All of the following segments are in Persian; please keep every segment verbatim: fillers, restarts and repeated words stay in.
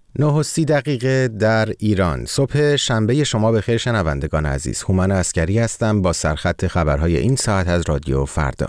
نه و سی دقیقه در ایران. صبح شنبه شما بخیر شنوندگان عزیز. هومن عسکری هستم با سرخط خبرهای این ساعت از رادیو فردا.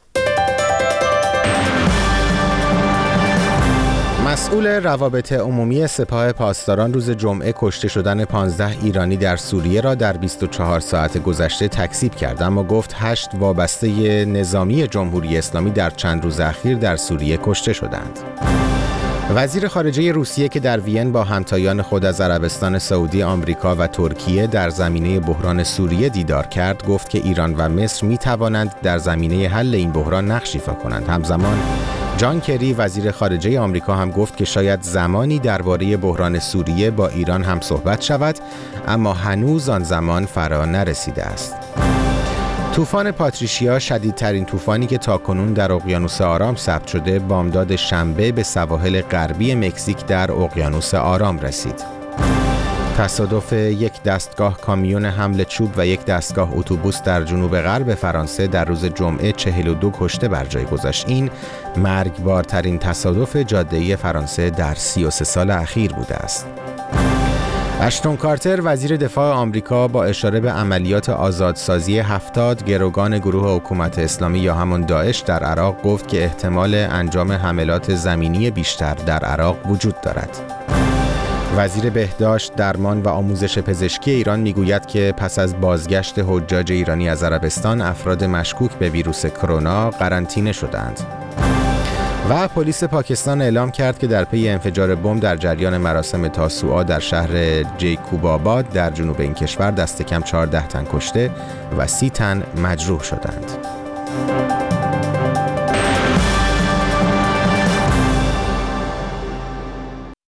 مسئول روابط عمومی سپاه پاسداران روز جمعه کشته شدن پانزده ایرانی در سوریه را در بیست و چهار ساعت گذشته تکذیب کرد، اما گفت هشت وابسته نظامی جمهوری اسلامی در چند روز اخیر در سوریه کشته شدند. وزیر خارجه روسیه که در وین با همتایان خود از عربستان سعودی، آمریکا و ترکیه در زمینه بحران سوریه دیدار کرد، گفت که ایران و مصر می توانند در زمینه حل این بحران نقش ایفا کنند. همزمان جان کری وزیر خارجه آمریکا هم گفت که شاید زمانی درباره بحران سوریه با ایران هم صحبت شود، اما هنوز آن زمان فرا نرسیده است. طوفان پاتریشیا، شدیدترین طوفانی که تاکنون در اقیانوس آرام ثبت شده، بامداد شنبه به سواحل غربی مکزیک در اقیانوس آرام رسید. تصادف یک دستگاه کامیون حمل چوب و یک دستگاه اتوبوس در جنوب غرب فرانسه در روز جمعه چهل و دو کشته بر جای گذاشت. این مرگبارترین تصادف جاده‌ای فرانسه در سی و سه سال اخیر بوده است. اشتون کارتر وزیر دفاع آمریکا با اشاره به عملیات آزادسازی هفتاد گروگان گروه حکومت اسلامی یا همان داعش در عراق گفت که احتمال انجام حملات زمینی بیشتر در عراق وجود دارد. وزیر بهداشت، درمان و آموزش پزشکی ایران میگوید که پس از بازگشت حجاج ایرانی از عربستان، افراد مشکوک به ویروس کرونا قرنطینه شدند. و پلیس پاکستان اعلام کرد که در پی انفجار بمب در جریان مراسم تاسوعا در شهر جیکوباباد در جنوب این کشور دست کم چهارده تن کشته و سی تن مجروح شدند.